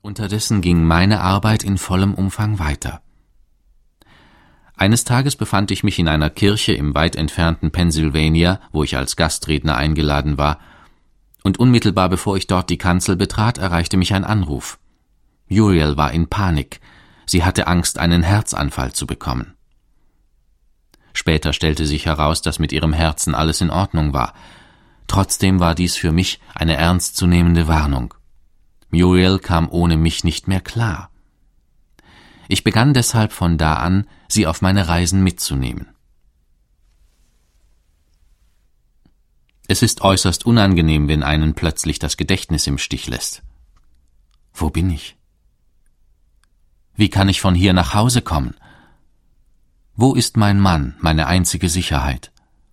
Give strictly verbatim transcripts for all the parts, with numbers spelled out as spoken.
Unterdessen ging meine Arbeit in vollem Umfang weiter. Eines Tages befand ich mich in einer Kirche im weit entfernten Pennsylvania, wo ich als Gastredner eingeladen war, und unmittelbar bevor ich dort die Kanzel betrat, erreichte mich ein Anruf. Muriel war in Panik. Sie hatte Angst, einen Herzanfall zu bekommen. Später stellte sich heraus, dass mit ihrem Herzen alles in Ordnung war. Trotzdem war dies für mich eine ernstzunehmende Warnung. Muriel kam ohne mich nicht mehr klar. Ich begann deshalb von da an, sie auf meine Reisen mitzunehmen. Es ist äußerst unangenehm, wenn einen plötzlich das Gedächtnis im Stich lässt. Wo bin ich? Wie kann ich von hier nach Hause kommen? Wo ist mein Mann, meine einzige Sicherheit?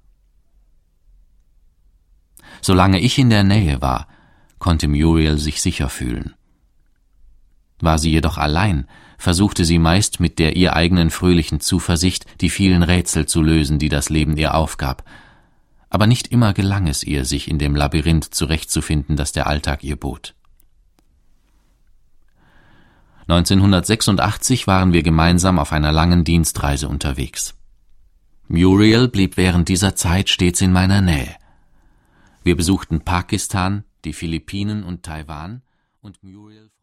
Solange ich in der Nähe war, konnte Muriel sich sicher fühlen. War sie jedoch allein, versuchte sie meist mit der ihr eigenen fröhlichen Zuversicht, die vielen Rätsel zu lösen, die das Leben ihr aufgab. Aber nicht immer gelang es ihr, sich in dem Labyrinth zurechtzufinden, das der Alltag ihr bot. neunzehnhundertsechsundachtzig waren wir gemeinsam auf einer langen Dienstreise unterwegs. Muriel blieb während dieser Zeit stets in meiner Nähe. Wir besuchten Pakistan, die Philippinen und Taiwan, und Muriel